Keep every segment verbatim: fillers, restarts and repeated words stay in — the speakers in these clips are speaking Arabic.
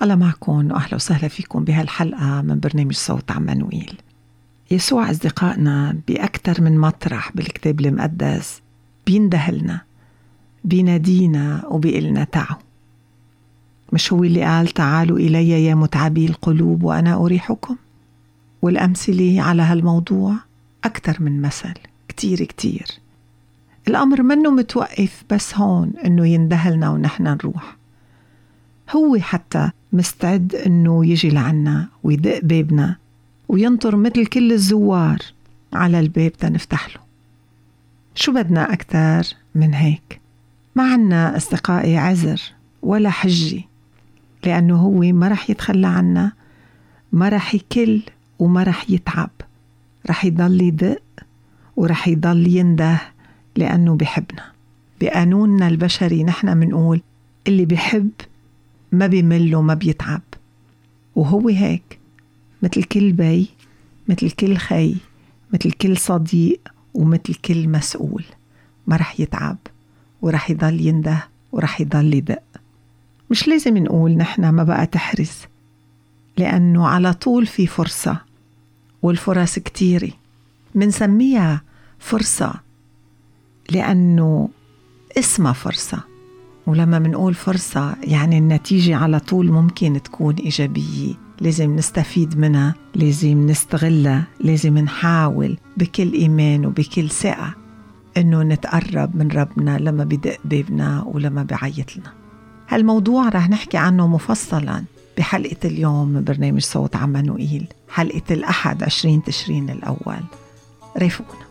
الله معكم وأهلا وسهلا فيكم بهالحلقة من برنامج صوت عمانوئيل. يسوع أصدقائنا بأكثر من مطرح بالكتاب المقدس بيندهلنا، بينادينا وبيقلنا تعوا. مش هو اللي قال تعالوا إلي يا متعبي القلوب وأنا أريحكم؟ والأمثلة على هالموضوع أكثر من مثل، كتير كتير. الأمر منه متوقف بس هون إنه يندهلنا ونحن نروح، هو حتى مستعد إنه يجي لعنا ويدق بابنا وينطر مثل كل الزوار على الباب تنفتح له. شو بدنا أكتر من هيك؟ ما عنا أصدقائي عذر ولا حجة، لأنه هو ما رح يتخلى عنا، ما رح يكل وما رح يتعب، رح يضل يدق ورح يضل ينده لأنه بيحبنا. بقانوننا البشري نحن منقول اللي بيحب ما بيمل وما بيتعب، وهو هيك مثل كل بي، مثل كل خي، مثل كل صديق، ومثل كل مسؤول، ما رح يتعب ورح يضل ينده ورح يضل يدق. مش لازم نقول نحن ما بقى تحرز، لأنه على طول في فرصة، والفرص كتيرة. منسميها فرصة لأنه اسمها فرصة، ولما منقول فرصة يعني النتيجة على طول ممكن تكون إيجابية. لازم نستفيد منها، لازم نستغلها، لازم نحاول بكل إيمان وبكل ثقة إنه نتقرب من ربنا لما بدق بابنا ولما بعيط لنا. هالموضوع رح نحكي عنه مفصلا بحلقة اليوم من برنامج صوت عمانوئيل، حلقة الأحد عشرين تشرين الأول. رافقونا.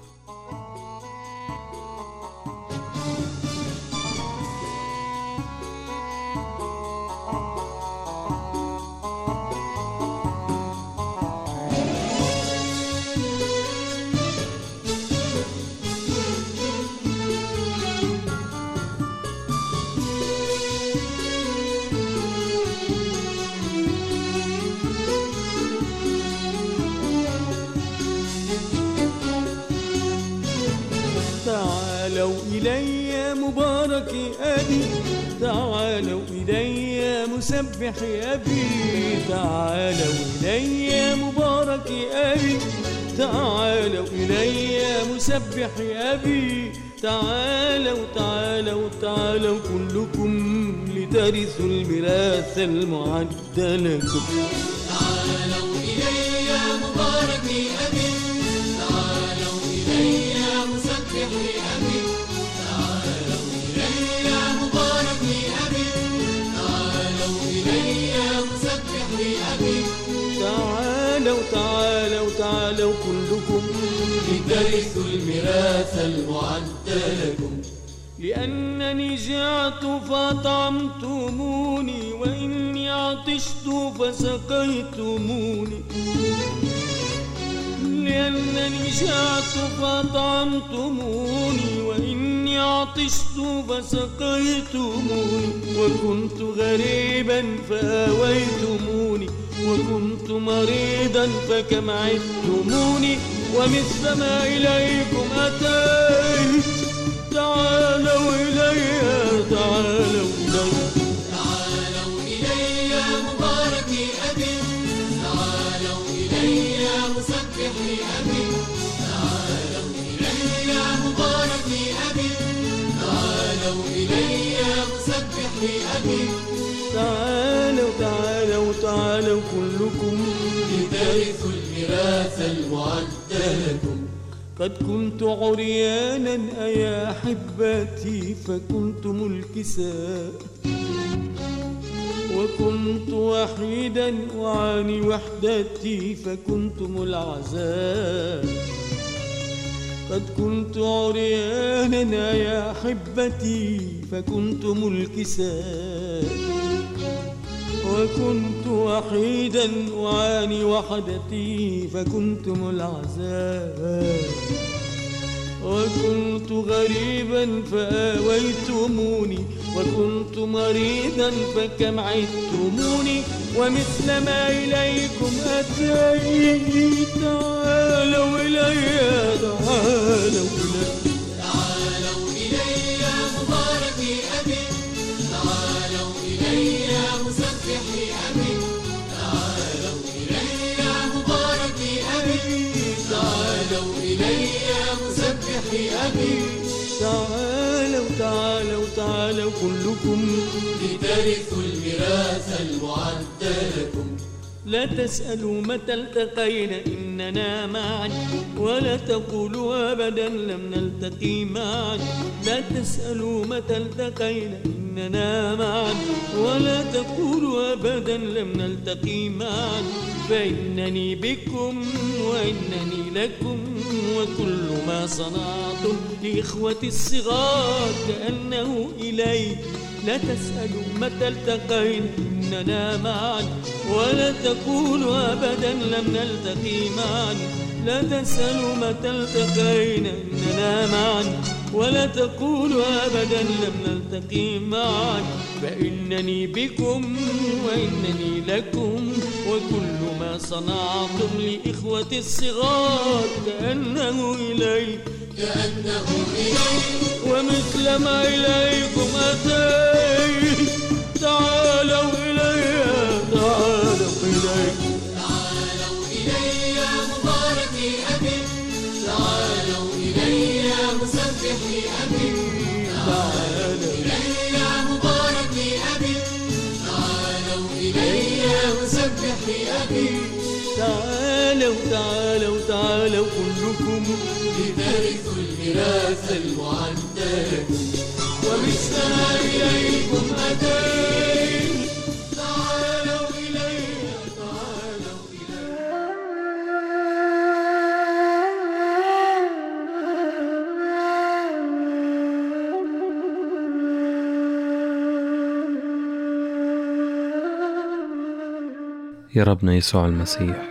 تعالوا إلي مبارك أبي، تعالوا إلي مسبح أبي، تعالوا إلي مبارك أبي، تعالوا إلي مسبح أبي، تعالوا تعالوا تعالوا كلكم لترثوا الميراث المعد لكم. تعالوا إلي مبارك أبي، تعالوا إلي مسبح أبي، تعالوا إلي مبارك أبي، تعالوا إلي مسبح أبي، تعالوا تعالوا تعالوا كلكم لترثوا الميراث المعد لكم. لأنني جعت فأطعمتموني، وإني عطشت فسقيتموني، لأنني جعت فأطعمتموني، وإني عطشت فسقيتموني، وكنت غريبا فآويتموني، وكنت مريضا فكم عدتموني، ومثلما إليكم أتيت. تعالوا إلي تعالوا إلي تعالوا إلي مبارك أبي، تعالوا إلي مسبح أبي، تعالوا إلي مبارك أبي، تعالوا إلي مسبح أبي، تعالوا تعالوا تعالوا كلكم لترثوا الميراث المعد لكم. قد كنت عريانا أيا أحبتي فكنتم الكساء، وكنت وحيدا أعاني وحدتي فكنتم العذاب. قد كنت عريانا يا أحبتي فكنتم الكساء، وكنت وحيدا أعاني وحدتي فكنتم العذاب. وكنت غريبا فآويتموني، وكنت مريضا فكم عدتموني، ومثلما إليكم أتيت. تعالوا إلي تعالوا إلي تعالوا إلي مبارك أبي، تعالوا إلي مسبح أبي، إلي مسبحي أبي. تعالوا تعالوا تعالوا كلكم لترثوا الميراث المعد لكم. لا تسألوا متى التقينا إننا معا، ولا تقولوا أبدا لم نلتقي معا. لا تسألوا متى التقينا إننا معا، ولا تقولوا أبدا لم نلتقي معا. فإنني بكم وإنني لكم، وكل ما صنعتم لإخوتي الصغار كأنه إلي. لا تسألوا متى التقينا إننا معا، ولا تقولوا أبدا لم نلتقي معا. لا تسألوا متى التقينا إننا معا، ولا تقولوا أبدا لم نلتقي معا. فإنني بكم وإنني لكم، وكل ما صنعتم لإخوتي الصغار كأنه إلي. كأنه إلي ومثل ما إليكم أتيت. تعالوا إلي تعالوا إلي تعالوا إلي مباركي أبي. تعالوا إلي مسبحي أبي. تعالوا إلي مباركي أبي. تعالوا إلي مسبحي أبي. تعالوا تعالوا تعالوا كلكم لترثوا الميراث المعد لكم. وبالسماء إليكم أتيت. تعالوا إلي تعالوا إلي. يا ربنا يسوع المسيح،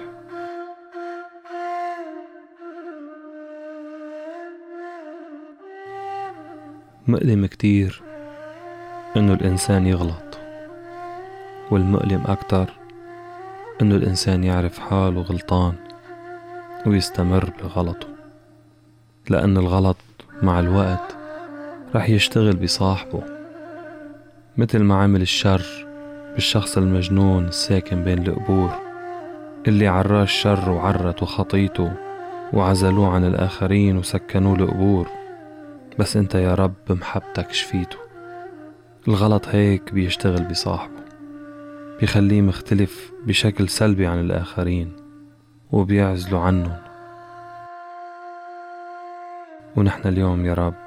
مؤلم كتير إنه الإنسان يغلط، والمؤلم أكتر إنه الإنسان يعرف حاله غلطان ويستمر بغلطه، لأن الغلط مع الوقت رح يشتغل بصاحبه، مثل ما عمل الشر بالشخص المجنون الساكن بين القبور اللي عراه الشر وعرته خطيته وعزلوه عن الآخرين وسكنوه القبور. بس انت يا رب بمحبتك شفيته. الغلط هيك بيشتغل بصاحبه، بيخليه مختلف بشكل سلبي عن الآخرين وبيعزلوا عنهم. ونحن اليوم يا رب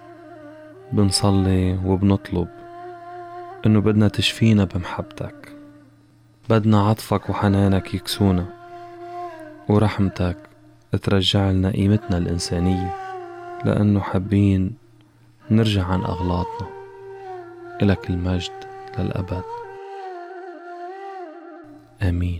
بنصلي وبنطلب انه بدنا تشفينا بمحبتك، بدنا عطفك وحنانك يكسونا، ورحمتك ترجع لنا قيمتنا الإنسانية، لأنه حابين نرجع عن أغلاطنا. إلك المجد للأبد، آمين.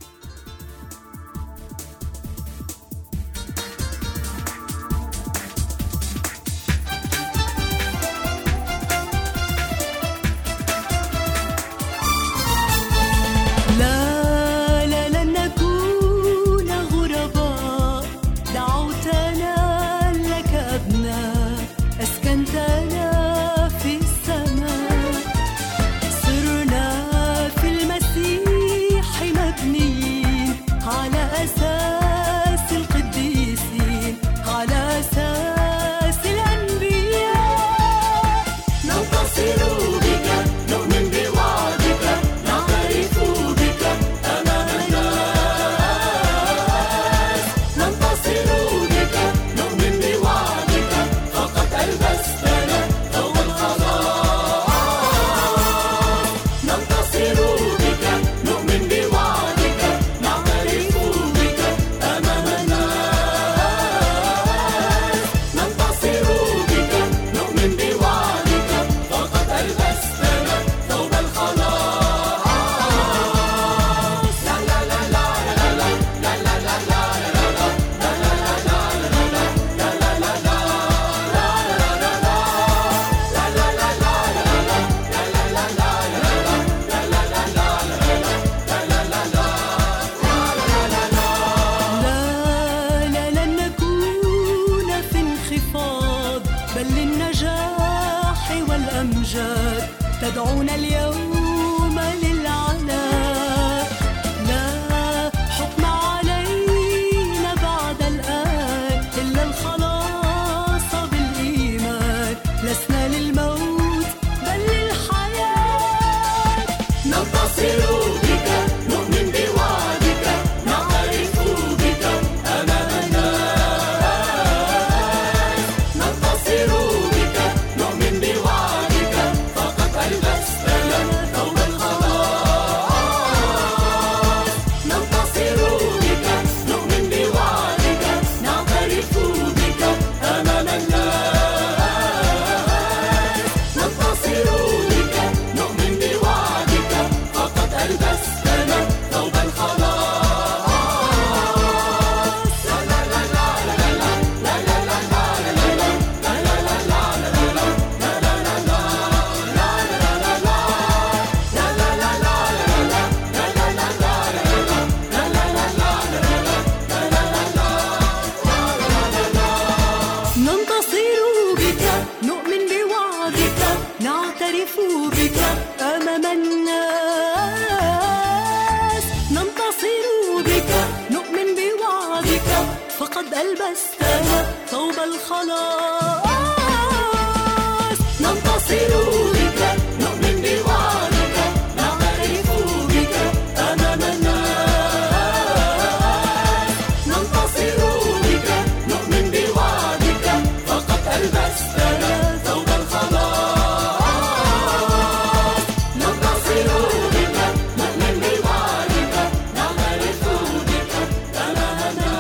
تدعونا اليوم للعلاء، لا حكم علينا بعد الآن ألبستنا ثوب الخلاص. ننتصر بك، نؤمن بوعدك، نعترف بك أمام الناس. ننتصر بك، نؤمن بوعدك، فقد ألبستنا ثوب الخلاص. ننتصر بك، نؤمن بوعدك، نعترف بك أمام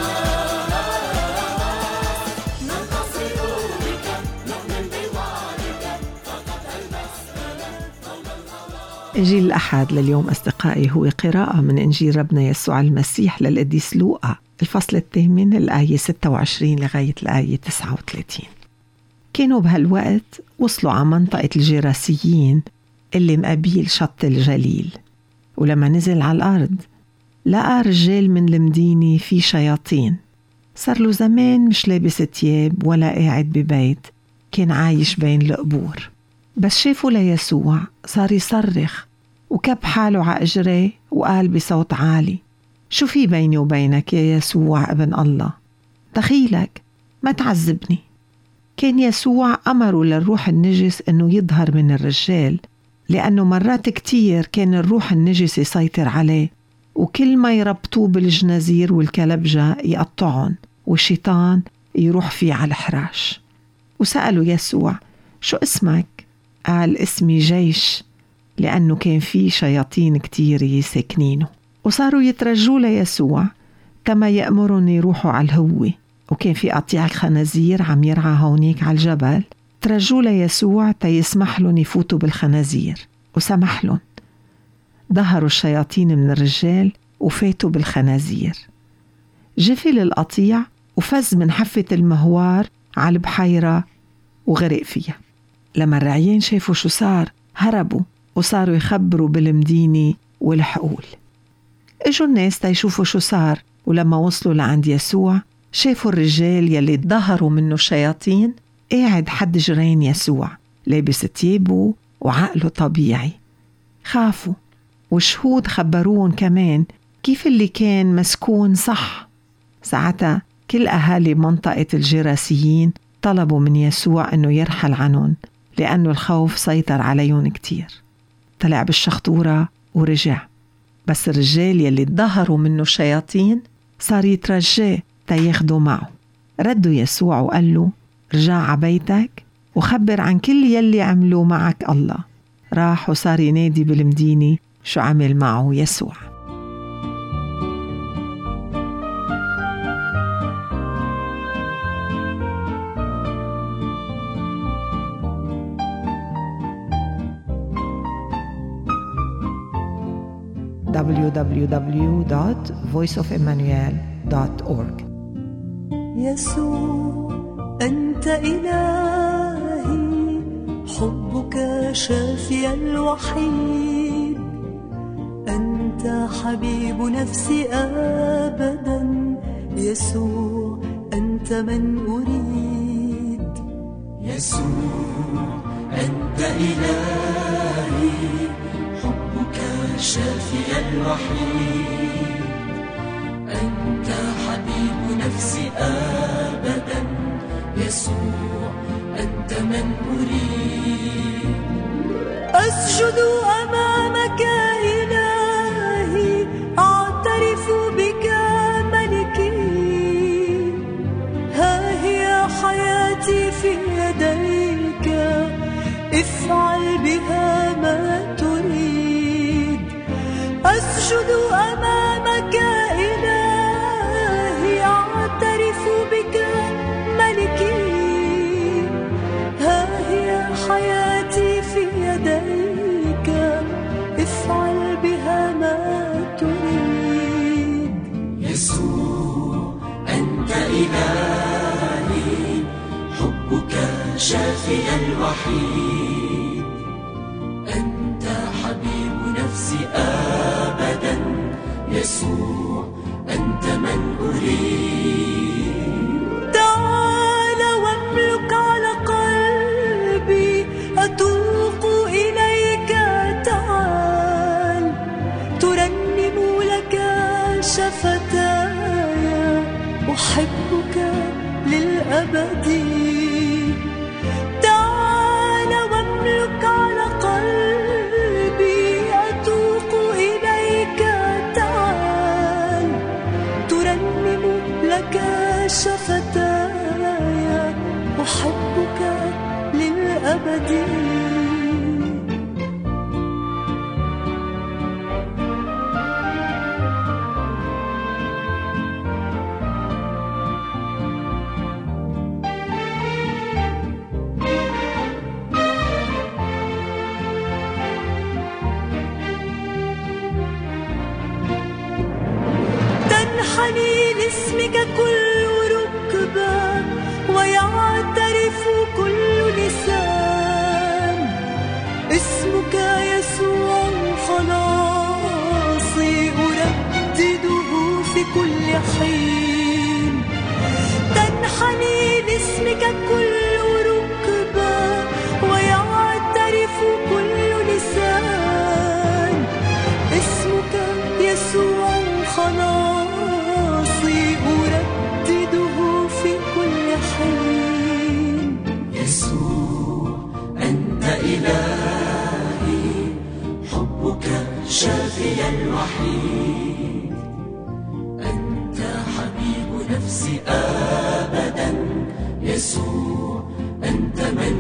الناس. ننتصر بك، نؤمن بوعدك، فقد ألبستنا ثوب الخلاص. إنجيل الأحد لليوم أصدقائي هو قراءة من إنجيل ربنا يسوع المسيح للقديس لوقا الفصل الثامن الآية ستة وعشرين لغاية الآية تسعة وثلاثين. كانوا بهالوقت وصلوا على منطقة الجراسيين اللي مقابيل شط الجليل، ولما نزل على الأرض لقى رجال من المدينة في شياطين. صار له زمان مش لابس تياب ولا قاعد ببيت، كان عايش بين القبور. بس شافوا ليسوع صار يصرخ وكب حاله على أجريه وقال بصوت عالي: شو في بيني وبينك يا يسوع ابن الله؟ دخيلك ما تعذبني. كان يسوع أمره للروح النجس أنه يظهر من الرجال، لأنه مرات كتير كان الروح النجس يسيطر عليه، وكل ما يربطوه بالجنازير والكلبجة يقطعون، والشيطان يروح فيه على الحراش. وسألوا يسوع: شو اسمك؟ قال: اسمي جيش، لأنه كان فيه شياطين كتير ساكنينه. وصاروا يترجوا ليسوع كما يأمرون يروحوا على الهوة، وكان في قطيع الخنازير عم يرعى هونيك على الجبل. ترجوا ليسوع تيسمح لهم يفوتوا بالخنازير، وسمح لهم. ظهروا الشياطين من الرجال وفاتوا بالخنازير. جفل القطيع وفز من حفة المهوار على البحيرة وغرق فيها. لما الرعيان شافوا شو صار هربوا وصاروا يخبروا بالمدينة والحقول. اجوا الناس تيشوفوا شو صار، ولما وصلوا لعند يسوع شافوا الرجال يلي ظهروا منه الشياطين قاعد حد جرين يسوع لابس تيابه وعقله طبيعي. خافوا، وشهود خبروهم كمان كيف اللي كان مسكون صح. ساعتها كل أهالي منطقة الجراسيين طلبوا من يسوع أنه يرحل عنهم، لأنه الخوف سيطر عليهم كتير. طلع بالشخطورة ورجع، بس الرجال يلي ظهروا منه الشياطين صار يترجاه تياخدوا معه. ردوا يسوع وقال له: رجع عبيتك وخبر عن كل يلي عملوا معك الله. راح وصار ينادي بالمدينة شو عمل معه يسوع. دبليو دبليو دبليو دوت فويس اوف إيمانويل دوت أورج. يسوع أنت إلهي، حبك شافي الوحيد، أنت حبيب نفسي أبدا. يسوع أنت من أريد. يسوع أنت إلهي، حبك شافي الوحيد، أنت حبيب نفسي أبدا. يسوع أنت من أريد. أسجد أمامك إلهي، أعترف بك ملكي، ها هي حياتي في يديك، افعل بها ما تريد. أسجد أمامك إلهي، أعترف بك ملكي، ها هي حياتي في يديك، افعل بها ما تريد. يسوع أنت إلهي، حبك شافي الوحيد، أنت حبيب نفسي أبدا. يسوع أنت من أريد. تعال واملك على قلبي، أتوق إليك. تعال ترنم لك شفتاي، أحبك للأبد. تعال واملك على قلبي أتوق إليك. تعال ترنم لك شفتاي أحبك للأبد. تنحني لاسمك كل ركبة ويعترف كل لسان. اسمك يسوع خلاصي أردده في كل حين. تنحني لاسمك كل ركبة ويعترف كل لسان. اسمك يسوع خلاصي أردده في كل حين. يسوع أنت إلهي، حبك شافي الوحيد. أنت حبيب نفسي أبدا. يسوع أنت من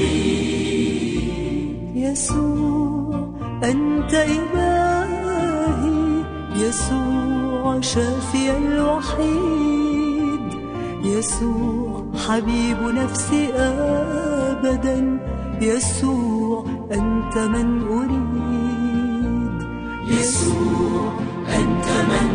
أريد. يسوع أنت إلهي، يسوع شافي الوحيد. يسوع حبيب نفسي أبدا. يسوع أنت من أريد. يسوع أنت من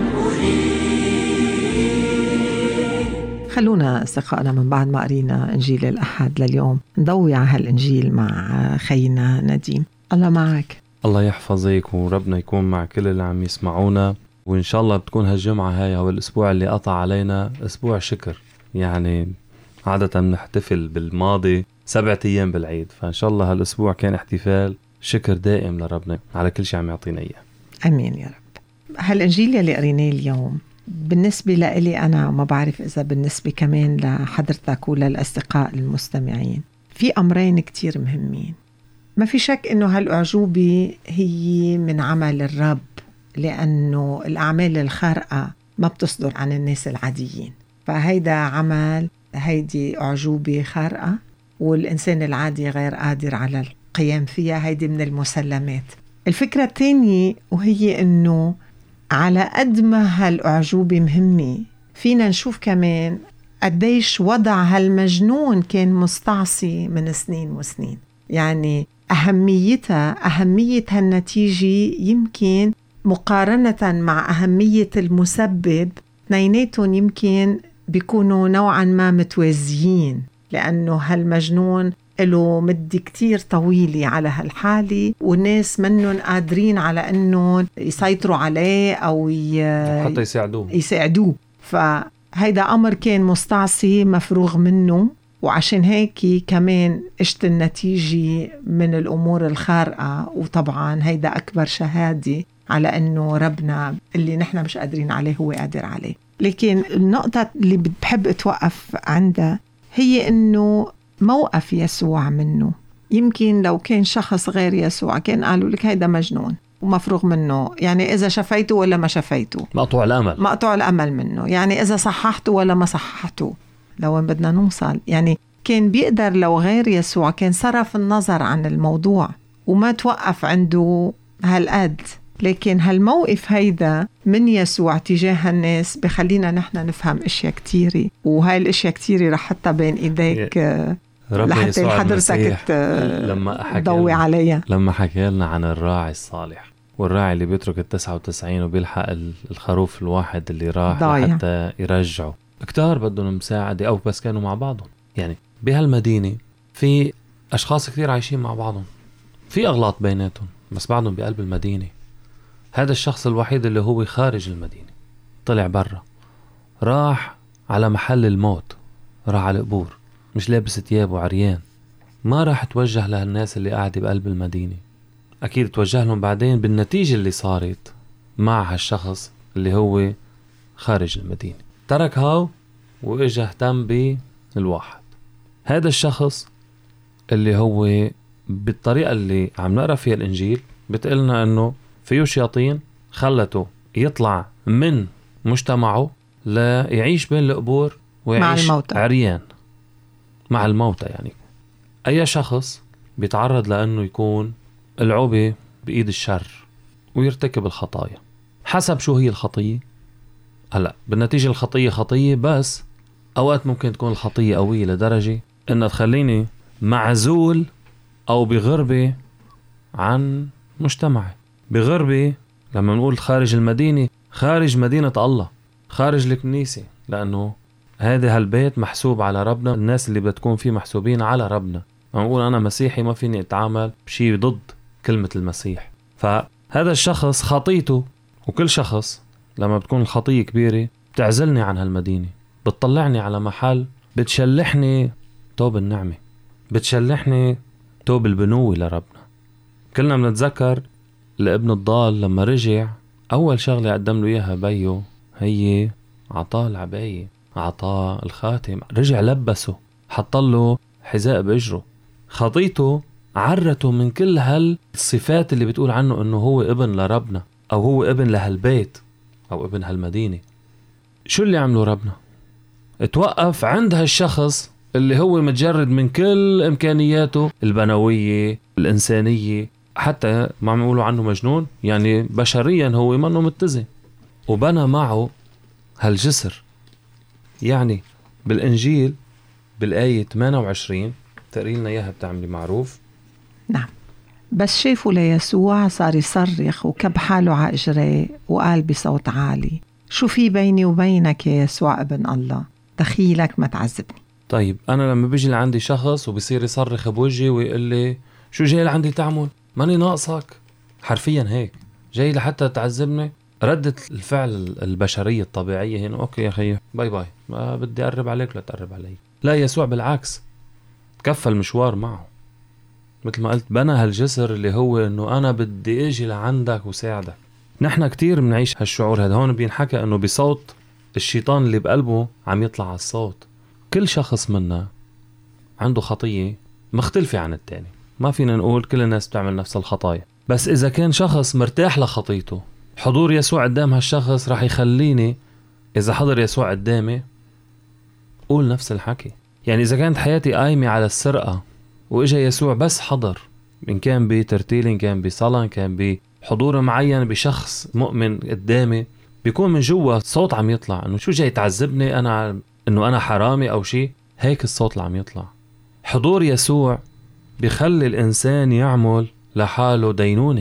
أريد. خلونا أصدقائنا من بعد ما قرينا إنجيل الأحد لليوم نضوي على هالإنجيل مع خينا نديم. الله معك. الله يحفظك وربنا يكون مع كل اللي عم يسمعونا، وإن شاء الله بتكون هالجمعة هاي أو الأسبوع اللي قطع علينا أسبوع شكر. يعني عادة نحتفل بالماضي سبعة أيام بالعيد، فإن شاء الله هالأسبوع كان احتفال شكر دائم لربنا على كل شيء عم يعطينا إياه. أمين يا رب. هالإنجيل اللي قريناه اليوم بالنسبة لي أنا، وما بعرف إذا بالنسبة كمان لحضرتك وللأصدقاء المستمعين، في أمرين كتير مهمين. ما في شك إنه هالأعجوبة هي من عمل الرب، لأنه الأعمال الخارقة ما بتصدر عن الناس العاديين، فهيدا عمل، هيدي أعجوبة خارقة والإنسان العادي غير قادر على القيام فيها. هيدي من المسلمات. الفكرة الثانية وهي إنه على قد ما هالأعجوبة مهمة، فينا نشوف كمان قديش وضع هالمجنون كان مستعصي من سنين وسنين. يعني أهميتها، أهمية هالنتيجة يمكن مقارنة مع أهمية المسبب، اثنيناتهم يمكن بيكونوا نوعا ما متوازيين، لأنه هالمجنون له مدة كتير طويلة على هالحالة، والناس منهم قادرين على أنهم يسيطروا عليه أو ي... حتى يساعدوه يساعدوه فهيدا أمر كان مستعصي مفروغ منه. وعشان هيك كمان اشت النتيجة من الأمور الخارقة، وطبعا هيدا أكبر شهادة على أنه ربنا اللي نحن مش قادرين عليه هو قادر عليه. لكن النقطة اللي بحب أتوقف عندها هي أنه موقف يسوع منه. يمكن لو كان شخص غير يسوع كان قالوا لك هيدا مجنون ومفروغ منه، يعني إذا شفيته ولا ما شفيته، مقطوع الأمل مقطوع الأمل منه، يعني إذا صححته ولا ما صححته. لو بدنا نوصل، يعني كان بيقدر لو غير يسوع كان صرف النظر عن الموضوع وما توقف عنده هالقد. لكن هالموقف هيدا من يسوع تجاه الناس بخلينا نحن نفهم اشياء كتيرة، وهاي الاشياء كتيرة رح حتى بين ايديك لحتى حضرتك تضوي عليها. لما حكى لنا عن الراعي الصالح والراعي اللي بيترك التسعة وتسعين وبيلحق الخروف الواحد اللي راح ضايع حتى يرجعه، كتار بدهم مساعدة أو بس كانوا مع بعضهم. يعني بهالمدينة في أشخاص كتير عايشين مع بعضهم، في أغلاط بيناتهم، بس بعضهم بقلب المدينة. هذا الشخص الوحيد اللي هو خارج المدينة طلع برا، راح على محل الموت، راح على القبور، مش لابس ثياب وعريان. ما راح توجه لهالناس اللي قاعدة بقلب المدينة، أكيد توجه لهم بعدين بالنتيجة اللي صارت مع هالشخص اللي هو خارج المدينة. ترك هاو وإجا اهتم الواحد. هذا الشخص اللي هو بالطريقة اللي عم نقرأ فيها الإنجيل بتقلنا أنه فيه شياطين خلته يطلع من مجتمعه ليعيش بين القبور ويعيش مع عريان مع الموتى. يعني أي شخص بيتعرض لأنه يكون العوبة بإيد الشر ويرتكب الخطايا حسب شو هي الخطية. هلأ بالنتيجة الخطية خطية، بس أوقات ممكن تكون الخطية قوية لدرجة إنها تخليني معزول أو بغربة عن مجتمعي. بغربة لما نقول خارج المدينة، خارج مدينة الله، خارج الكنيسة، لأنه هذا هالبيت محسوب على ربنا. الناس اللي بتكون فيه محسوبين على ربنا. لما نقول أنا مسيحي ما فيني أتعامل بشيء ضد كلمة المسيح. فهذا الشخص خطيته، وكل شخص لما بتكون الخطية كبيرة بتعزلني عن هالمدينة، بتطلعني على محل بتشلحني توب النعمة، بتشلحني توب البنوة لربنا. كلنا بنتذكر لابن الضال لما رجع أول شغلة قدم له إياها بيو هي عطاه العباية، عطاه الخاتم، رجع لبسه، حطله حذاء بإجره. خطيته عرته من كل هالصفات اللي بتقول عنه أنه هو ابن لربنا أو هو ابن لهالبيت أو ابن هالمدينة. شو اللي عمله ربنا؟ اتوقف عند هالشخص اللي هو متجرد من كل إمكانياته البنوية الإنسانية، حتى ما عم يقولوا عنه مجنون، يعني بشريا هو منه متزن، وبنى معه هالجسر. يعني بالإنجيل بالآية ثمانية وعشرين تقري لنا إياها بتعملي معروف. نعم. بس شافوا ليسوع صار يصرخ وكب حاله على إجريه وقال بصوت عالي: شو في بيني وبينك يا يسوع ابن الله؟ دخيلك ما تعذبني. طيب أنا لما بيجي لعندي شخص وبيصير يصرخ بوجهي ويقول لي شو جاي لعندي تعمل؟ ماني ناقصك، حرفيا هيك جاي لحتى تعذبني. ردة الفعل البشرية الطبيعية هنا أوكي يا خيي باي باي، ما بدي أقرب عليك ولا تقرب علي. لا، يسوع بالعكس تكفى المشوار معه، مثل ما قلت بنى هالجسر اللي هو إنه أنا بدي أجي لعندك وساعدك. نحن كتير بنعيش هالشعور هذا. هون بينحكى إنه بصوت الشيطان اللي بقلبه عم يطلع على الصوت. كل شخص منا عنده خطية مختلفة عن التاني، ما فينا نقول كل الناس بتعمل نفس الخطايا، بس إذا كان شخص مرتاح لخطيته حضور يسوع قدام هالشخص رح يخليني إذا حضر يسوع قدامي قول نفس الحكي. يعني إذا كانت حياتي قايمة على السرقة وإجا يسوع بس حضر، إن كان بترتيل، إن كان بصلاة، إن كان بحضور معين بشخص مؤمن قدامي، بيكون من جوا صوت عم يطلع إنه شو جاي تعذبني أنا، إنه أنا حرامي أو شيء هيك. الصوت اللي عم يطلع حضور يسوع بيخلي الإنسان يعمل لحاله دينونة،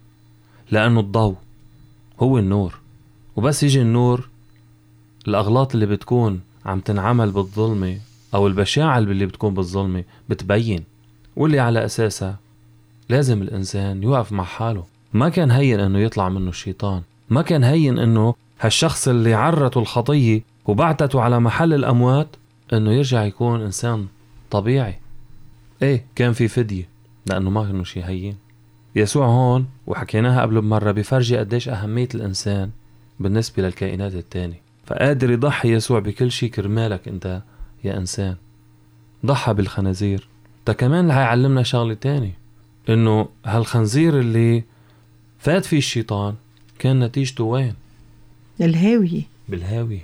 لأنه الضوء هو النور، وبس يجي النور الأغلاط اللي بتكون عم تنعمل بالظلمة أو البشاعة اللي بتكون بالظلمة بتبين، واللي على أساسها لازم الإنسان يوقف مع حاله. ما كان هين أنه يطلع منه الشيطان، ما كان هين أنه هالشخص اللي عرته الخطية وبعتته على محل الأموات أنه يرجع يكون إنسان طبيعي. إيه كان في فدية، لأنه ما كانوا شي هين. يسوع هون وحكيناها قبل بمرة بيفرجي قديش أهمية الإنسان بالنسبة للكائنات التانية. فقادر يضحي يسوع بكل شي كرمالك أنت يا إنسان. ضحى بالخنازير. تا كمان هاي علمنا شغلة تاني، إنه هالخنزير اللي فات فيه الشيطان كان نتيجته وين؟ الهاوية. بالهاوية.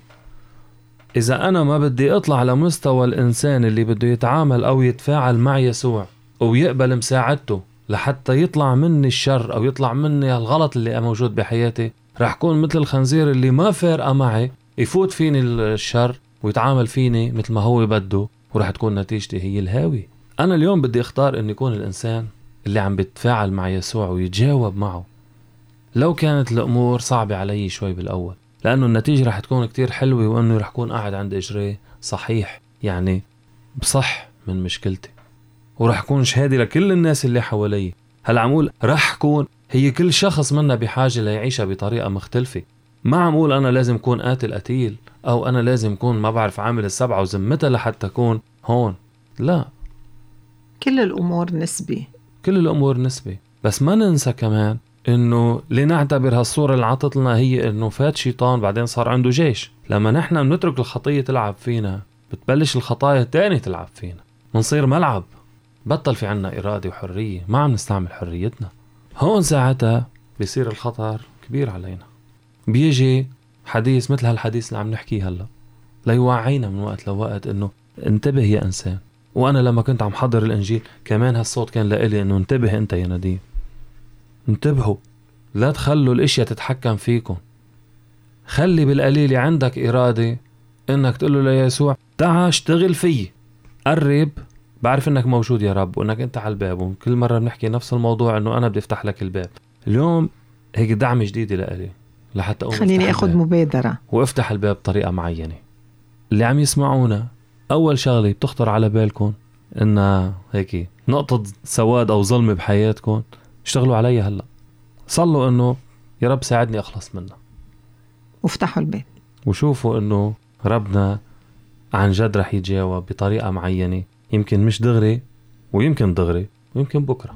إذا أنا ما بدي أطلع لمستوى الإنسان اللي بده يتعامل أو يتفاعل مع يسوع ويقبل مساعدته لحتى يطلع مني الشر أو يطلع مني الغلط اللي موجود بحياتي، رح كون مثل الخنزير اللي ما فارقة معي، يفوت فيني الشر ويتعامل فيني مثل ما هو بده، ورح تكون نتيجتي هي الهاوي. أنا اليوم بدي أختار أن يكون الإنسان اللي عم بيتفاعل مع يسوع ويتجاوب معه لو كانت الأمور صعبة علي شوي بالأول، لأنه النتيجة رح تكون كتير حلوة، وأنه رح كون قاعد عند إجريه صحيح، يعني بصح من مشكلتي، ورح كون شهادة لكل الناس اللي حوالي. هل عمول رح كون هي كل شخص منا بحاجة ليعيشها بطريقة مختلفة. ما عمول أنا لازم كون قاتل قتيل، أو أنا لازم كون ما بعرف عامل السبعة وزمتها لحتى كون هون. لا، كل الأمور نسبة، كل الأمور نسبة. بس ما ننسى كمان إنه لنعتبر هالصورة اللي عطت لنا هي إنه فات شيطان بعدين صار عنده جيش. لما نحن بنترك الخطية تلعب فينا بتبلش الخطايا تاني تلعب فينا، منصير ملعب، بطل في عنا إرادة وحرية، ما عم نستعمل حريتنا. هون ساعتها بيصير الخطر كبير علينا. بيجي حديث مثل هالحديث اللي عم نحكيه هلا ليوعينا من وقت لوقت انه انتبه يا انسان. وانا لما كنت عم حضر الانجيل كمان هالصوت كان لإلي انه انتبه انت يا نديم، انتبهوا، لا تخلوا الاشياء تتحكم فيكم. خلي بالقليل عندك إرادة انك تقول له ليسوع تعا اشتغل فيي، قرب، بعرف انك موجود يا رب وانك انت على الباب. وكل مرة بنحكي نفس الموضوع انه انا بدي افتح لك الباب. اليوم هيك دعم جديدة لإلي لحتى أقوم خليني اخذ مبادرة وافتح الباب بطريقة معينة. اللي عم يسمعونا اول شغلة بتخطر على بالكم ان هيك نقطة سواد او ظلمة بحياتكم، اشتغلوا عليها هلا، صلوا انه يا رب ساعدني اخلص منها، وافتحوا الباب وشوفوا انه ربنا عن جد رح يتجاوب بطريقة معينة، يمكن مش دغري ويمكن دغري ويمكن بكرة.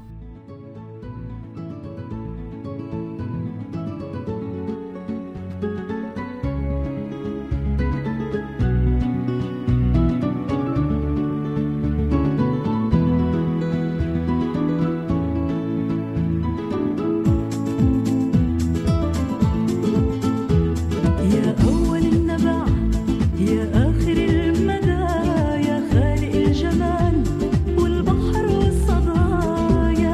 يا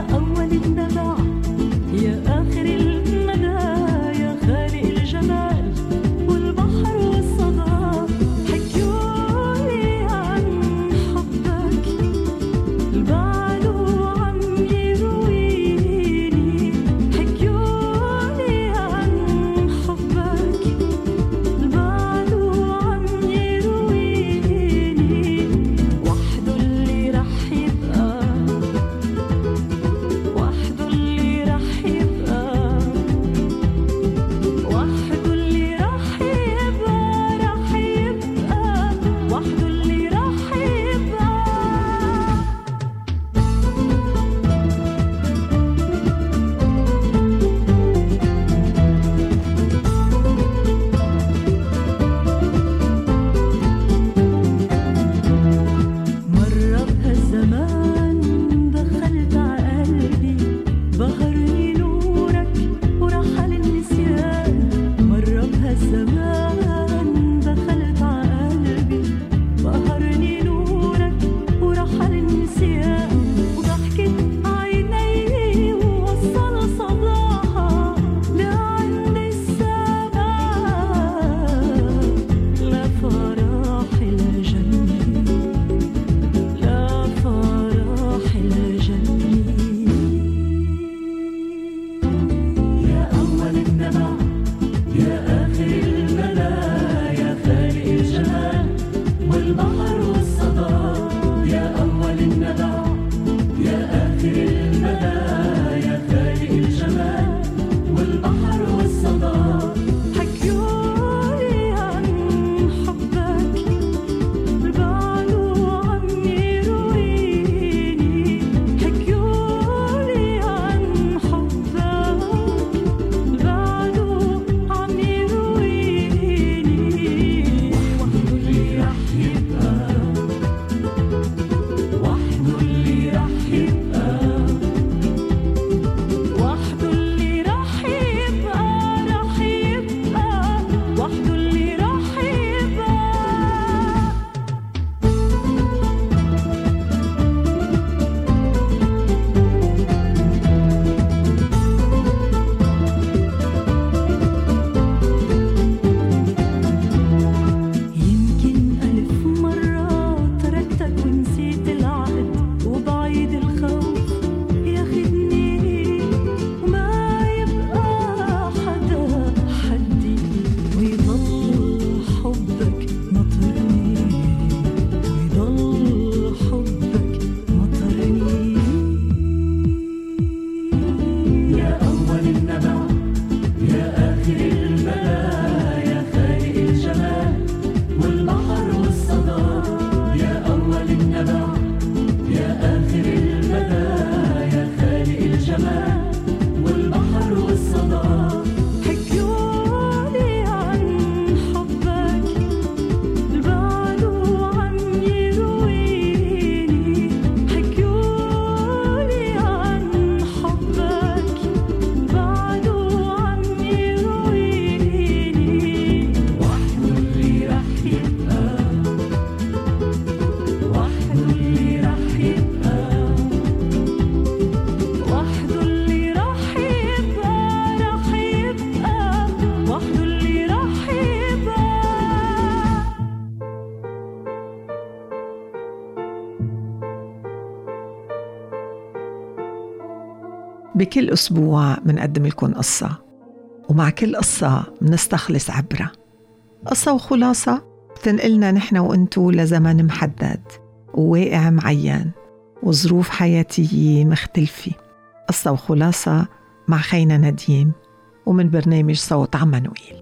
بكل أسبوع منقدم لكم قصة، ومع كل قصة منستخلص عبرة، قصة وخلاصة بتنقلنا نحن وانتو لزمن محدد وواقع معين وظروف حياتية مختلفة. قصة وخلاصة مع خينا نديم ومن برنامج صوت عمانوئيل.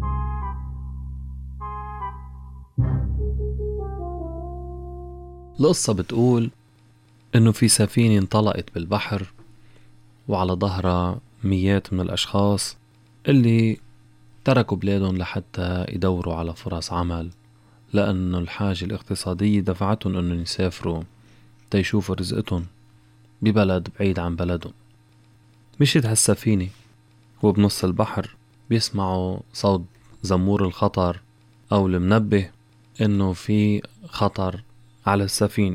القصة بتقول إنه في سفينة انطلقت بالبحر وعلى ظهرها مئات من الأشخاص اللي تركوا بلادهم لحتى يدوروا على فرص عمل، لأنه الحاجة الاقتصادية دفعتهم إنه يسافروا تيشوفوا رزقتهم ببلد بعيد عن بلدهم. مشيت هالسفينة وبنص البحر بيسمعوا صوت زمور الخطر أو المنبه إنه في خطر على السفينة.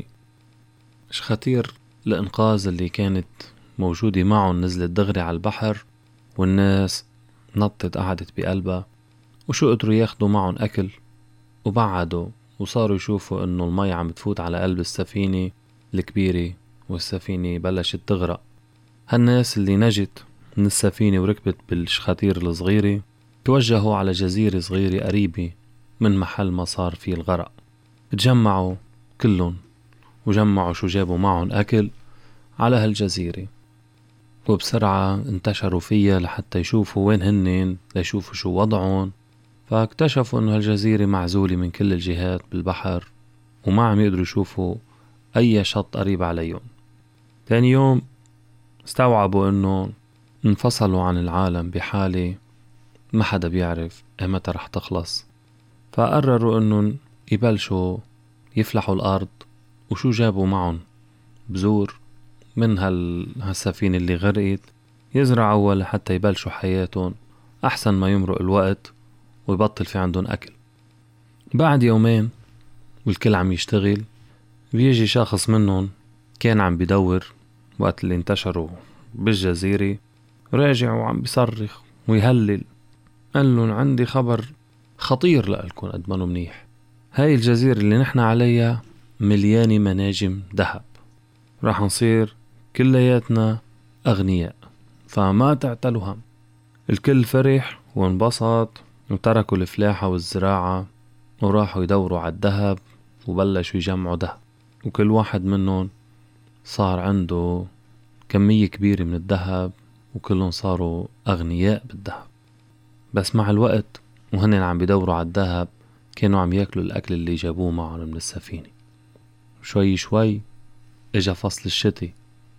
شخاتير الإنقاذ اللي كانت موجودة معهم نزلت دغري على البحر، والناس نطت قعدت بقلبها، وشو قدروا ياخدوا معهم أكل وبعدوا وصاروا يشوفوا إنه المي عم تفوت على قلب السفينة الكبيرة والسفينة بلشت تغرق. هالناس اللي نجت من السفينة وركبت بالشخاتير الصغيرة توجهوا على جزيرة صغيرة قريبة من محل ما صار فيه الغرق. تجمعوا كلهم وجمعوا شو جابوا معهم أكل على هالجزيرة، وبسرعة انتشروا فيها لحتى يشوفوا وين هنن، ليشوفوا شو وضعهم. فاكتشفوا انه هالجزيرة معزولة من كل الجهات بالبحر وما عم يقدروا يشوفوا اي شط قريب عليهم. تاني يوم استوعبوا انه انفصلوا عن العالم بحالة ما حدا بيعرف امتى رح تخلص، فقرروا انه يبلشوا يفلحوا الارض. وشو جابوا معهم؟ بذور من هالسفينة اللي غرقت يزرعوا لحتى يبلشوا حياتهم أحسن ما يمرق الوقت ويبطل في عندهم أكل. بعد يومين والكل عم يشتغل بيجي شخص منهم كان عم بدور وقت اللي انتشروا بالجزيرة، راجع وعم بيصرخ ويهلل. قال لهم عندي خبر خطير لألكم أدمنوا منيح. هاي الجزيرة اللي نحن عليها مليانة مناجم ذهب، راح نصير كلياتنا أغنياء، فما تعتلوا هم. الكل فرح وانبسط وتركوا الفلاحة والزراعة وراحوا يدوروا على الذهب وبلشوا يجمعوا ذهب، وكل واحد منهم صار عنده كمية كبيرة من الذهب وكلهم صاروا أغنياء بالذهب. بس مع الوقت وهن عم بيدوروا على الذهب كانوا عم ياكلوا الأكل اللي جابوه معهم من السفينة. شوي شوي اجا فصل الشتي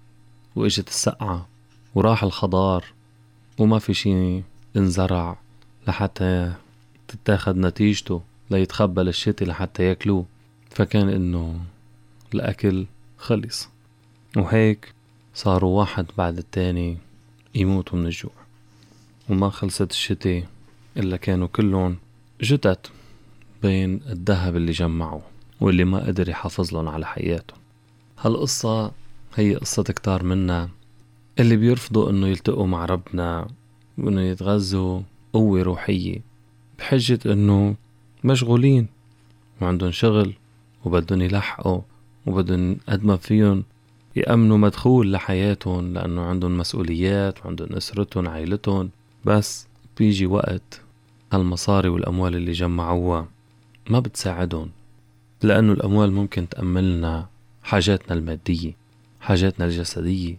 واجت السقعة وراح الخضار وما في شي انزرع لحتى تتاخد نتيجته ليتخبل الشتي لحتى ياكلوه. فكان انه الأكل خلص، وهيك صاروا واحد بعد التاني يموتوا من الجوع. وما خلصت الشتي إلا كانوا كلهم جتت بين الذهب اللي جمعوه واللي ما قدر يحافظ لهم على حياتهم. هالقصة هي قصة كتار منا اللي بيرفضوا انه يلتقوا مع ربنا وانه يتغذوا قوة روحية بحجة انه مشغولين وعندهم شغل وبدهم يلحقوا وبدهم قد ما فيهم يأمنوا مدخول لحياتهم لأنه عندهم مسؤوليات وعندهم أسرتهم عائلتهم. بس بيجي وقت هالمصاري والأموال اللي جمعوها ما بتساعدهم، لأنه الأموال ممكن تأملنا حاجاتنا المادية حاجاتنا الجسدية،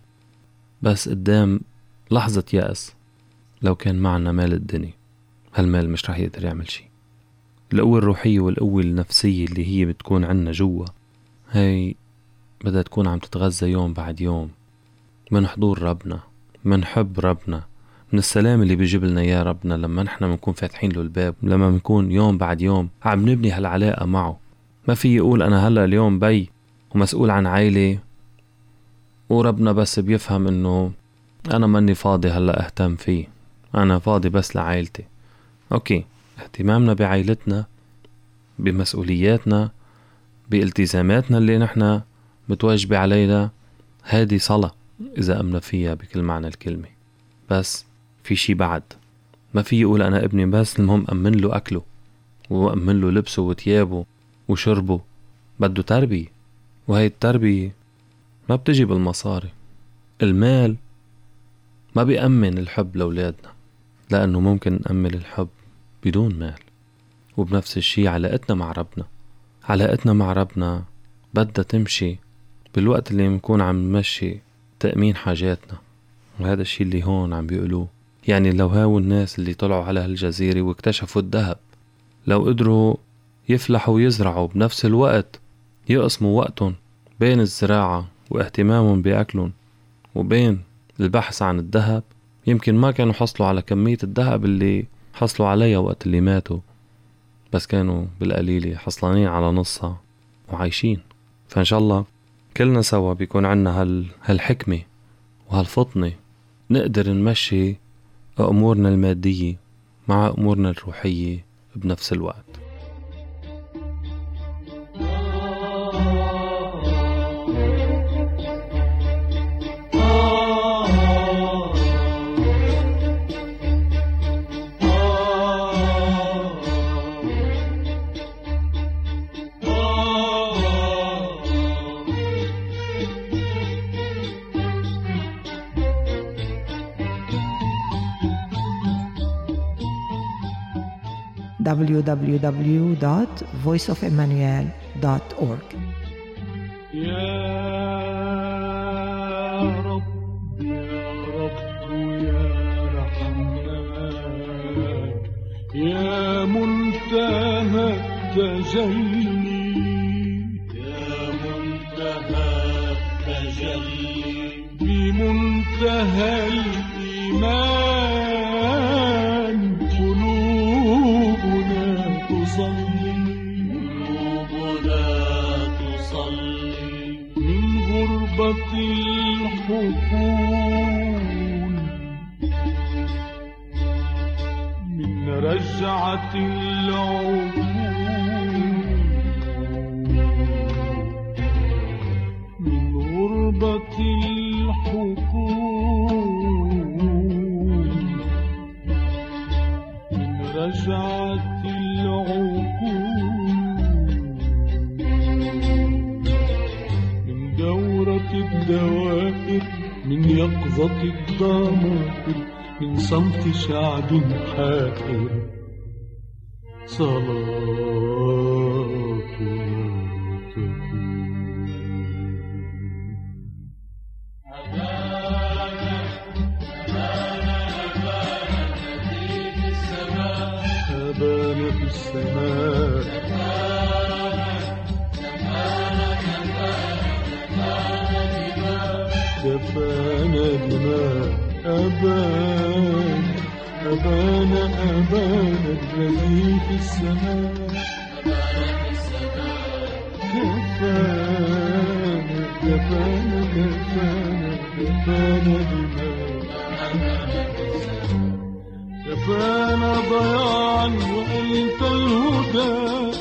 بس قدام لحظة يأس لو كان معنا مال الدنيا هالمال مش رح يقدر يعمل شي. القوة الروحية والقوة النفسية اللي هي بتكون عنا جوا هاي بدها تكون عم تتغذى يوم بعد يوم من حضور ربنا، من حب ربنا، من السلام اللي بيجيب لنا يا ربنا لما نحن منكون فاتحين له الباب، لما منكون يوم بعد يوم عم نبني هالعلاقة معه. ما في يقول أنا هلأ اليوم بي ومسؤول عن عائلة وربنا بس بيفهم إنه أنا ماني فاضي هلأ أهتم فيه، أنا فاضي بس لعائلتي. أوكي، اهتمامنا بعائلتنا بمسؤولياتنا بالتزاماتنا اللي نحن متواجب علينا هذه صلاة إذا أمنا فيها بكل معنى الكلمة. بس في شي بعد ما في يقول أنا ابني بس المهم أمن له أكله وأمن له لبسه وثيابه وشربه. بده تربية، وهي التربية ما بتجي بالمصاري. المال ما بيأمن الحب لأولادنا، لأنه ممكن نأمن الحب بدون مال. وبنفس الشي علاقتنا مع ربنا، علاقتنا مع ربنا بدها تمشي بالوقت اللي نكون عم نمشي تأمين حاجاتنا. وهذا الشي اللي هون عم بيقولوه، يعني لو هاو الناس اللي طلعوا على هالجزيرة واكتشفوا الذهب، لو قدروا يفلحوا ويزرعوا بنفس الوقت، يقسموا وقتهم بين الزراعة واهتمامهم بأكلهم وبين البحث عن الذهب، يمكن ما كانوا حصلوا على كمية الذهب اللي حصلوا عليها وقت اللي ماتوا، بس كانوا بالقليلة حصلانين على نصها وعايشين. فإن شاء الله كلنا سوا بيكون عنا هال هالحكمة وهالفطنة، نقدر نمشي أمورنا المادية مع أمورنا الروحية بنفس الوقت. دبليو دبليو دبليو دوت فويس اوف إمانويل دوت أورج. يا رب يا رب يا رحمن، يا منتهى التجلي، يا منتهى التجلي، بمنتهى الإيمان قلوبنا تصلي، قلوبنا تصلي، من غربة الحقول، من رجعة العقول، من غربة الحقول، من رجعة العقول، من دورة الدوائر، من يقظة الضمائر، من صمت شعب حائر، صلاة تكون. أبانا في السماء، كفانا دماء، أبانا أبانا أبانا الذي في السماء، كفانا كفانا كفانا كفانا دماء، كفانا ضياعا وأنت الهدى،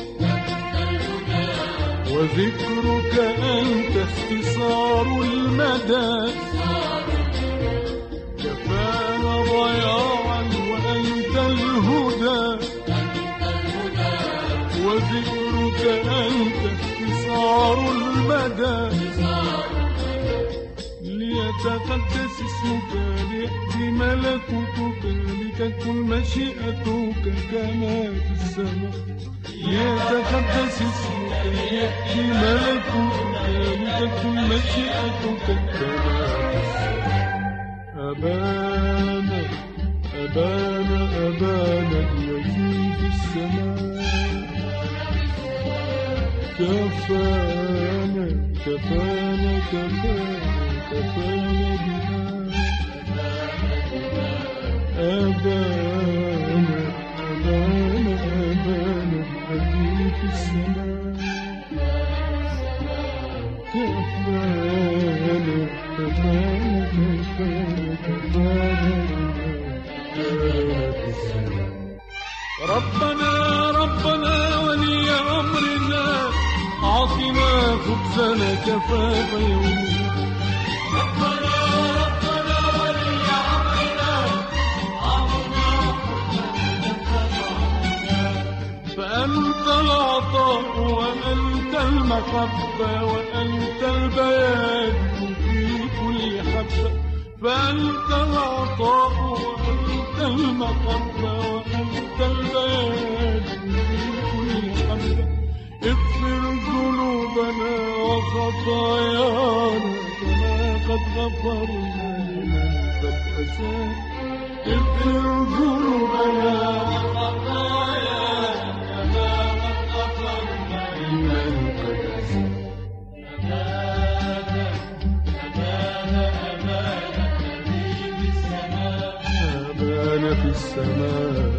وذكرك أنت اختصار المدى، كفانا ضياعا وأنت الهدى، وذكرك أنت اختصار المدى، ليتقدس اسمك، ليأتي ملكوتك، لتكن مشيئتك كما في السماء، ليتقدس اسمك، ليأتي ملكوتك، لتكن مشيئتك كما في السماء. أبانا أبانا أبانا الذي في السماء، كفانا كفانا كفانا كفانا بنا، أبانا أبانا أبانا الذي في السماء، كفانا كفانا كفانا كفانا في السماء. ربنا ربنا ولي أمرنا، أعطنا خبزنا كفاف يومنا، ربنا ربنا ولي أمرنا، أعطنا خبزنا كفاف يومنا، فأنت العطاء وأنت المحبة وأنت البيان في كل حبة، فأنت العطاء وأنت المحبة وأنت البيان في كل حبة. اغفر ذنوبنا وخطايانا كما قد غفرنا لمن قد أساء. اغفر ذنوبنا وخطايانا كما قد غفرنا لمن قد أساء. أبانا في السماء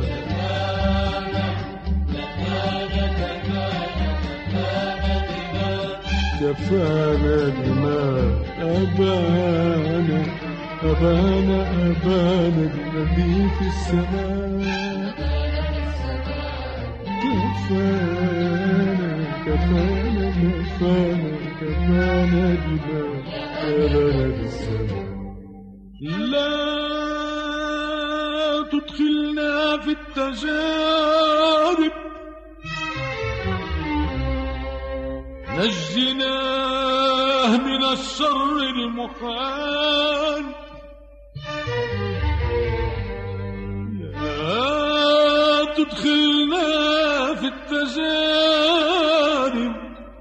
كفانا دماء. أبانا أبانا أبانا الذي في السماء كفانا كفانا كفانا كفانا دماء. أبانا في السماء. لا تدخلنا في التجارب، نجنا من الشر المحال. لا تدخلنا في التجارب،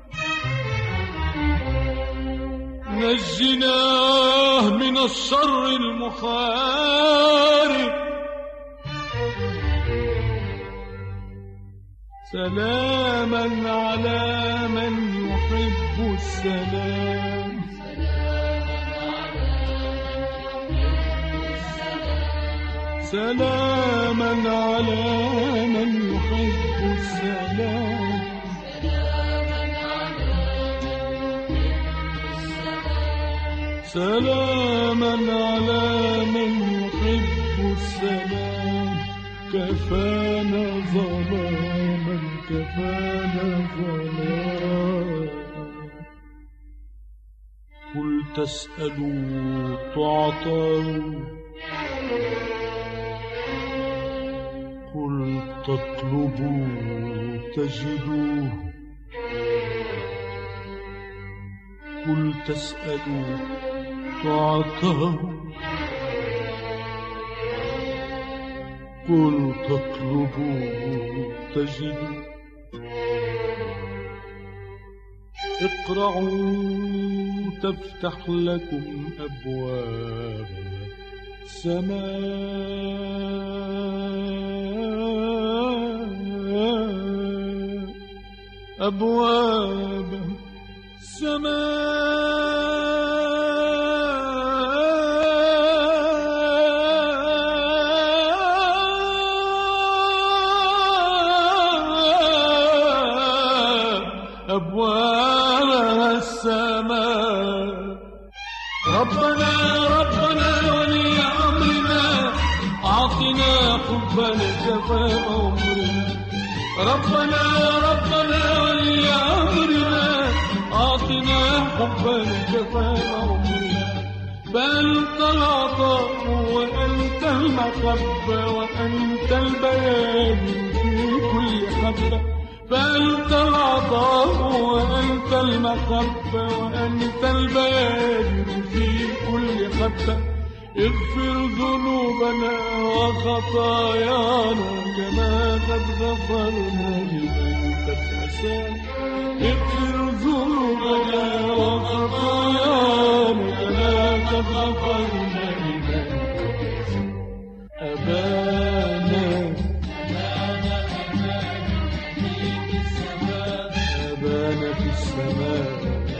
نجنا من الشر المحارب. سلاما على من يحب السلام. سلاما على من يحب السلام. سلاما على من يحب السلام. كفانا ظلاما كفانا ظلاما. قل تسألوا تعطوا، قل تطلبوا تجدوه. قل تسألوا تعطوا، قل تطلبوا تجدوا. اقرعوا تفتح لكم أبواب السماء. أبواب السماء. أبواب السماء. ربنا ربنا ولي أمرنا أعطنا حبا كفى عمرنا. ربنا ربنا ولي أمرنا أعطنا حبا كفى عمرنا. فأنت العطاء وأنت المحبة وأنت البيان في كل حبة. فأنت العطاء وأنت المحبة وأنت البيان في كل حبة. اغفر ذنوبنا وخطايانا كما قد غفرنا لمن قد أساء. اغفر ذنوبنا وخطايانا كما قد غفرنا لمن قد أساء. أبانا أبانا في السماء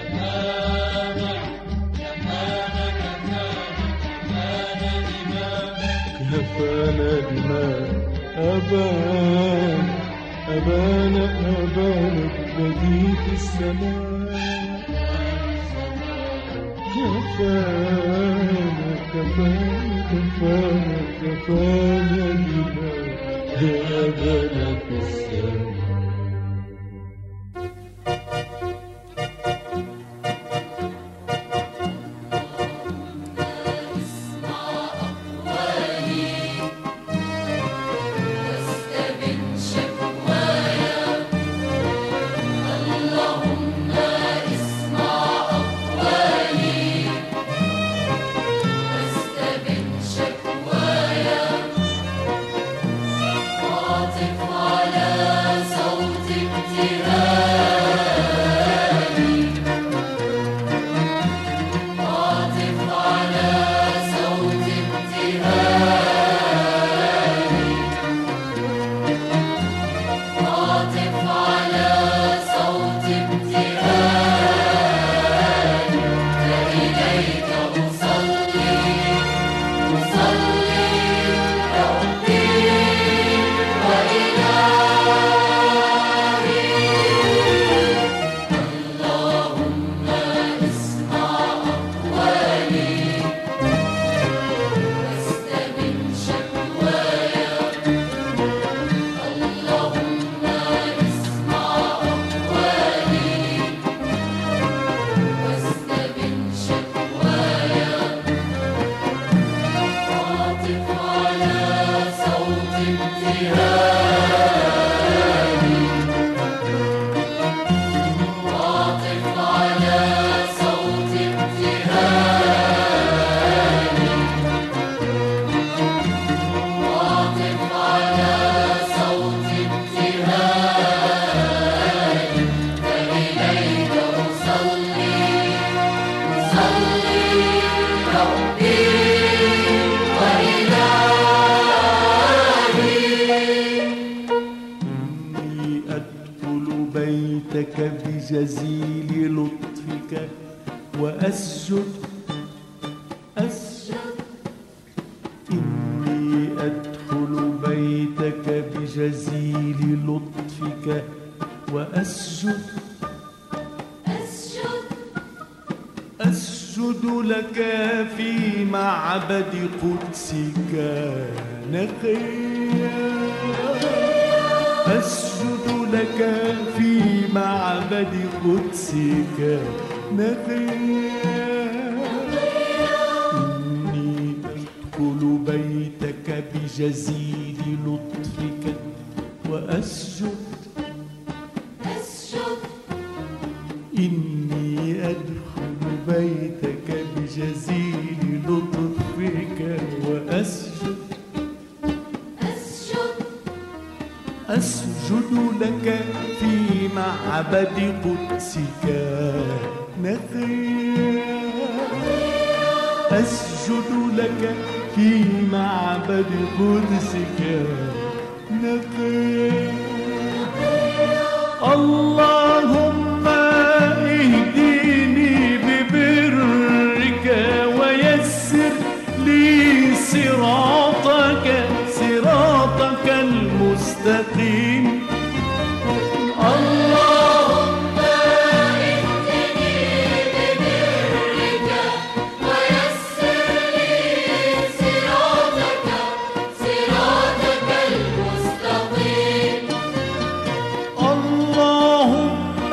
كفانا دماء. أبانا أبانا أبانا الذي في السماء كفانا كفانا كفانا كفانا دماء. أبانا في السماء. استبن بيتك بجزيل لطفك وأسجد أسجد إني أدخل بيتك بجزيل لطفك وأسجد أسجد أسجد لك في معبد قدسك نقيا أسجد لك في معبد قدسك نقيا إني أدخل بيتك بجزيل لطفك وأسجد أسجد إني أدخل بيتك بجزيل لطفك وأسجد أسجد أسجد لك في معبد قدسك نقيا أسجد لك في معبد قدسك نقيا اللهم اهدني ببرك ويسر لي صراطك صراطك المستقيم اللهم اهدني ببرك ويسر لي صراطك صراطك المستقيم اللهم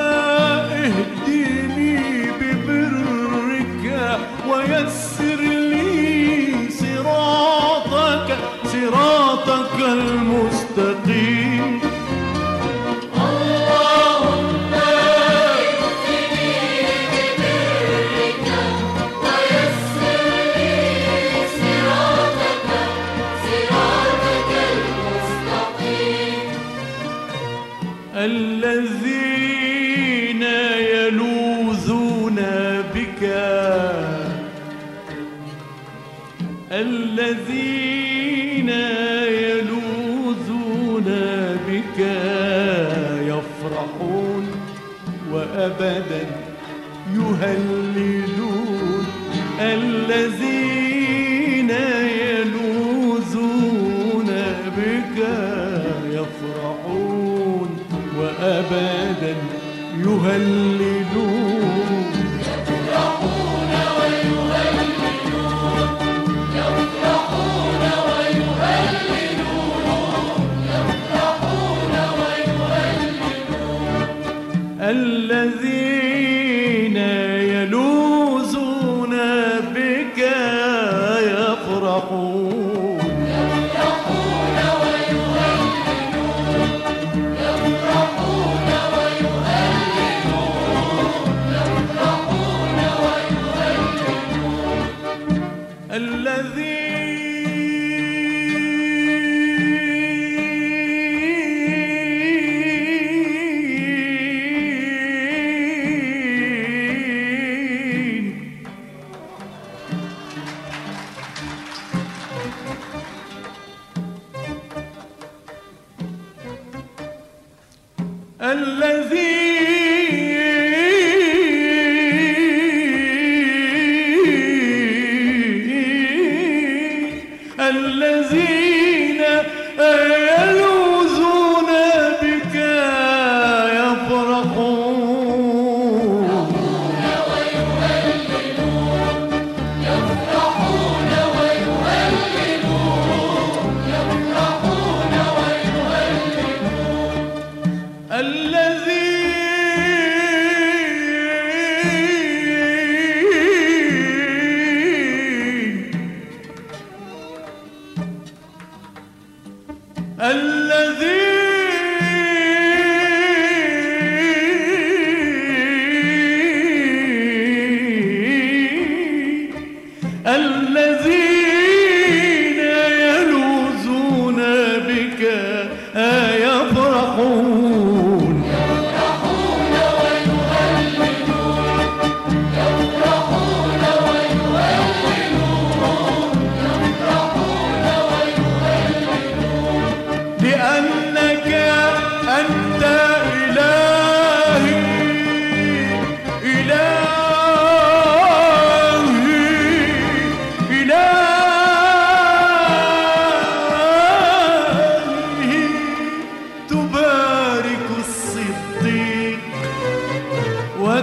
اهدني ببرك ويسر لي صراطك صراطك المستقيم اللهم اهدني ببرك ويسر لي صراطك صراطك المستقيم الذين يلوذون بك الذين يلوذون بك يفرحون وأبدا يهللون الذين يلوذون بك يفرحون وأبدا يهللون يفرحون ويهللون يفرحون ويهللون يفرحون ويهللون الذين يلوذون بك يفرحون يفرحون ويهللون يفرحون ويهللون يفرحون ويهللون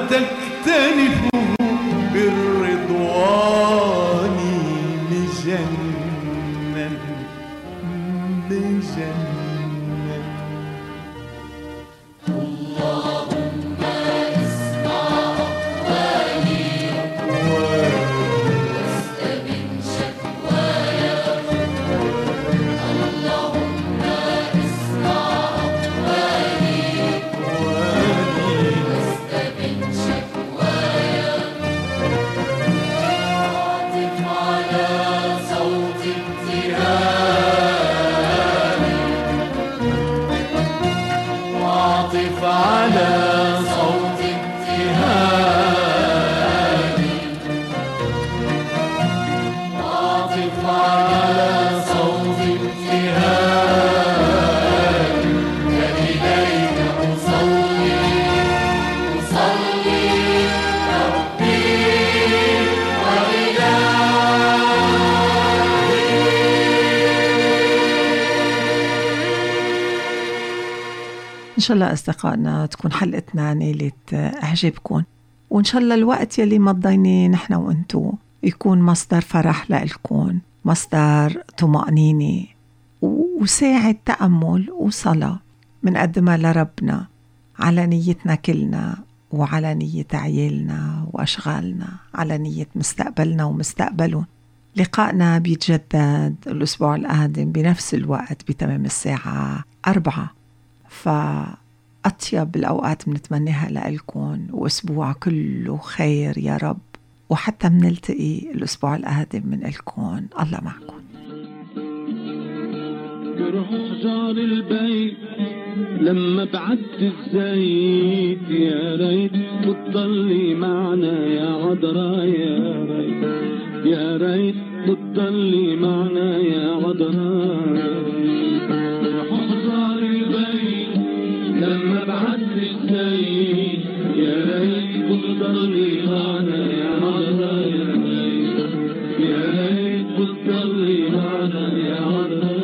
وتكتنفه بالرضوان مجنن مجنن. اللهم اسمع أقوالي واستمع شكواي. اللهم اسمع أقوالي واستمع شكواي. عاطف على صوت ابتهالي، واعطف على صوت ابتهالي، واعطف على صوت ابتهالي. فإليك أصلي أصلي ربي وإلهي. إن شاء الله أصدقائنا تكون حلقتنا نالت إعجابكم، وإن شاء الله الوقت يلي مضيناه نحن وإنتو يكون مصدر فرح لإلكم، مصدر طمأنينة وساعة تأمل وصلاة منقدمها لربنا على نيتنا كلنا، وعلى نية عيالنا وأشغالنا، على نية مستقبلنا ومستقبلهم. لقائنا بيتجدد الأسبوع القادم بنفس الوقت بتمام الساعة أربعة. فأطيب الأوقات منتمناها لألكم، وأسبوع كله خير يا رب، وحتى منلتقي الأسبوع القادم من ألكم. الله معكم. بروح جار البيت لما بعدت الزيت، يا ريت تضلي معنا يا عذراء، يا ريت يا ريت تضلي معنا يا عذراء. بروح جار البيت لما بعدت الزيت، يا ريت تضلي معنا يا عذراء، يا ريت يا ريت تضلي معنا يا عذراء.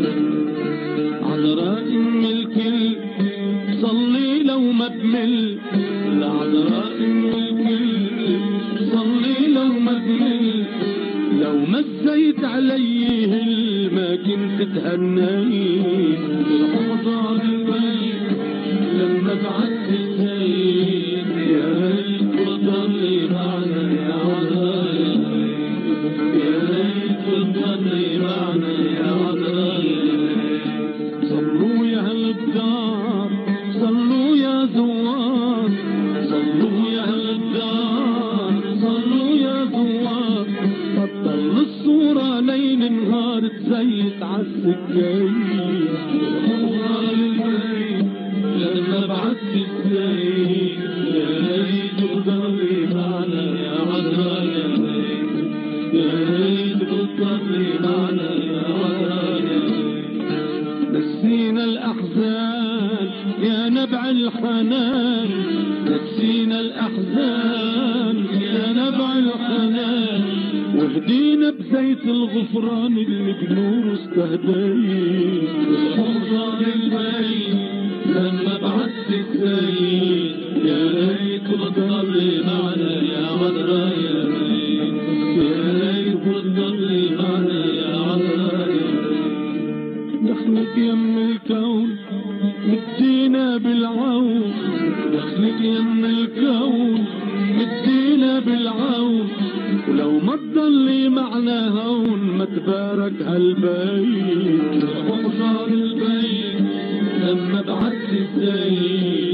عذراء ام الكل صلي لو ما بمل، العذراء ام الكل صلي لو ما بمل. لو مزيت علي هل ما كنت تهنيت. بالحضار البيت لما بعدت الزيت، يا ريت تضلي معنا يا عذراء، يا ريت تضلي معنا يا عذراء. صلوا يا هالدار صلوا يا زوار، صلوا يا هالدار صلوا يا زوار. بطل الصورة ليل نهار تزيت عالسكين. بالحضار البيت لما بعدت الزيت، يا ريت تضلي معنا يا عذراء، يا ريت يا ريت تضلي معنا يا عذراء. نسينا الأحزان يا نبع الحنان، نسينا الأحزان يا نبع الحنان. وهدينا بزيت الغفران اللي بنور استهديت. بالحضار البيت لما بعدت الزيت، يا ريت تضلي معنا يا عذراء، يا ريت يا ريت تضلي معنا يا عذراء. دخلك يم الكون مدينا بالعون، دخلك يم الكون مدينا بالعون. ولو ما تضلي معنا هون ما تبارك هالبيت. وحصار البيت لما بعدت الزيت،